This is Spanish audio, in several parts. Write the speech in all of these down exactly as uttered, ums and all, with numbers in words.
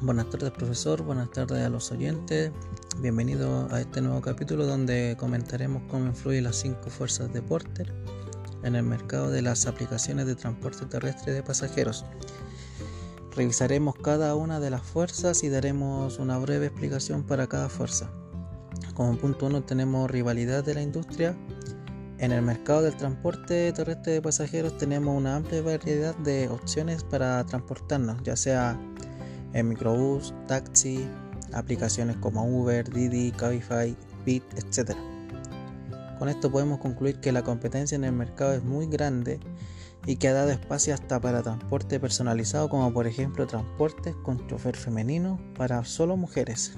Buenas tardes, profesor, buenas tardes a los oyentes. Bienvenido a este nuevo capítulo donde comentaremos cómo influyen las cinco fuerzas de Porter en el mercado de las aplicaciones de transporte terrestre de pasajeros. Revisaremos cada una de las fuerzas y daremos una breve explicación para cada fuerza. Como punto uno tenemos rivalidad de la industria. En el mercado del transporte terrestre de pasajeros tenemos una amplia variedad de opciones para transportarnos, ya sea en microbús, taxi, aplicaciones como Uber, Didi, Cabify, Bit, etcétera. Con esto podemos concluir que la competencia en el mercado es muy grande y que ha dado espacio hasta para transporte personalizado, como por ejemplo transportes con chofer femenino para solo mujeres.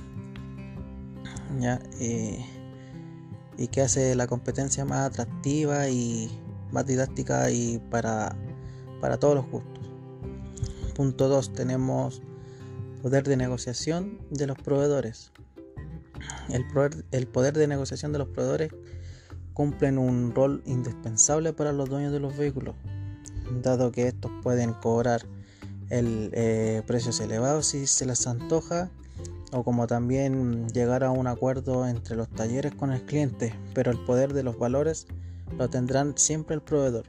¿Ya? Eh, y que hace la competencia más atractiva y más didáctica y para, para todos los gustos. Punto dos, tenemos poder de negociación de los proveedores. El poder, el poder de negociación de los proveedores cumplen un rol indispensable para los dueños de los vehículos, dado que estos pueden cobrar el, eh, precios elevados si se les antoja, o como también llegar a un acuerdo entre los talleres con el cliente, pero el poder de los valores lo tendrán siempre el proveedor.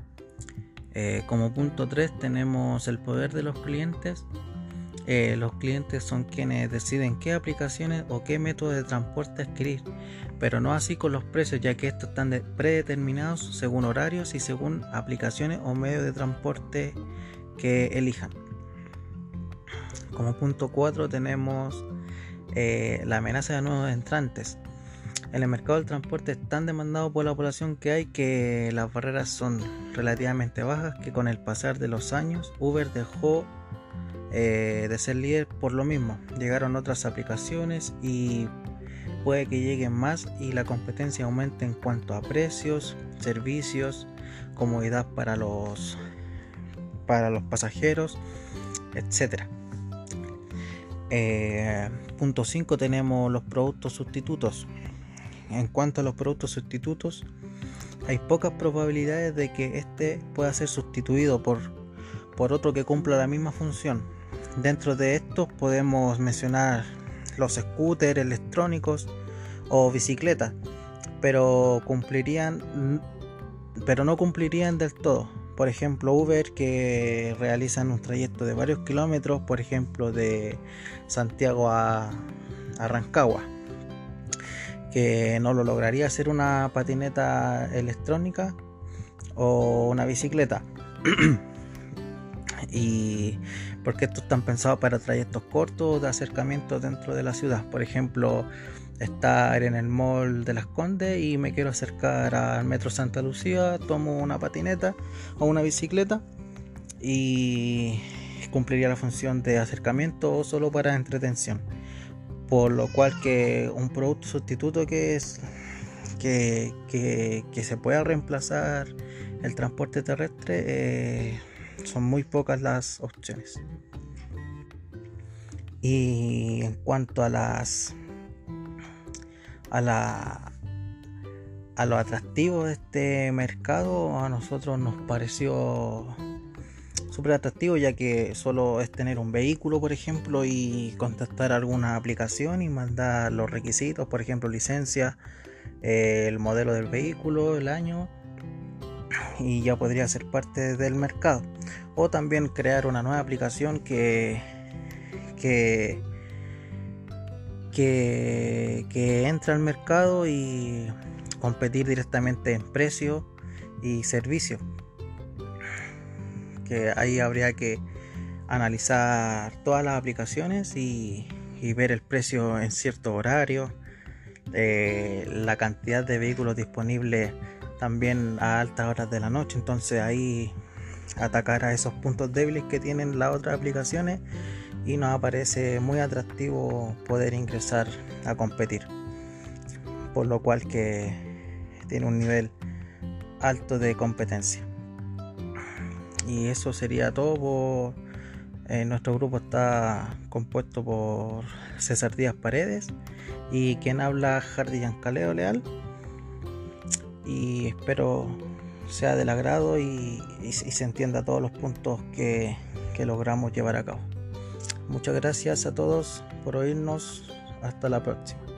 Eh, como punto tres tenemos el poder de los clientes. Eh, los clientes son quienes deciden qué aplicaciones o qué método de transporte adquirir, pero no así con los precios, ya que estos están de- predeterminados según horarios y según aplicaciones o medios de transporte que elijan. Como punto cuatro tenemos eh, la amenaza de nuevos entrantes. En el mercado del transporte es tan demandado por la población que hay que las barreras son relativamente bajas, que con el pasar de los años Uber dejó eh, de ser líder por lo mismo. Llegaron otras aplicaciones y puede que lleguen más y la competencia aumente en cuanto a precios, servicios, comodidad para los, para los pasajeros, etcétera. Eh, punto cinco tenemos los productos sustitutos. En cuanto a los productos sustitutos, hay pocas probabilidades de que este pueda ser sustituido por, por otro que cumpla la misma función. Dentro de estos podemos mencionar los scooters electrónicos o bicicletas, pero cumplirían, pero no cumplirían del todo. Por ejemplo, Uber, que realizan un trayecto de varios kilómetros, por ejemplo de Santiago a, a Rancagua, que no lo lograría hacer una patineta electrónica o una bicicleta. Y porque estos están pensados para trayectos cortos de acercamiento dentro de la ciudad. Por ejemplo, estar en el mall de Las Condes y me quiero acercar al metro Santa Lucía, tomo una patineta o una bicicleta y cumpliría la función de acercamiento o solo para entretención. Por lo cual que un producto sustituto que es que, que, que se pueda reemplazar el transporte terrestre, eh, son muy pocas las opciones. Y en cuanto a las a la a lo atractivo de este mercado, a nosotros nos pareció súper atractivo, ya que solo es tener un vehículo, por ejemplo, y contactar alguna aplicación y mandar los requisitos, por ejemplo, licencia, eh, el modelo del vehículo, el año, y ya podría ser parte del mercado. O también crear una nueva aplicación que que que, que entre al mercado y competir directamente en precio y servicio, que ahí habría que analizar todas las aplicaciones y, y ver el precio en cierto horario, eh, la cantidad de vehículos disponibles también a altas horas de la noche. Entonces ahí atacar a esos puntos débiles que tienen las otras aplicaciones y nos aparece muy atractivo poder ingresar a competir, por lo cual que tiene un nivel alto de competencia. Y eso sería todo. Por, eh, nuestro grupo está compuesto por César Díaz Paredes y quien habla Hardy Yancaleo Leal, y espero sea del agrado y, y, y se entienda todos los puntos que, que logramos llevar a cabo. Muchas gracias a todos por oírnos. Hasta la próxima.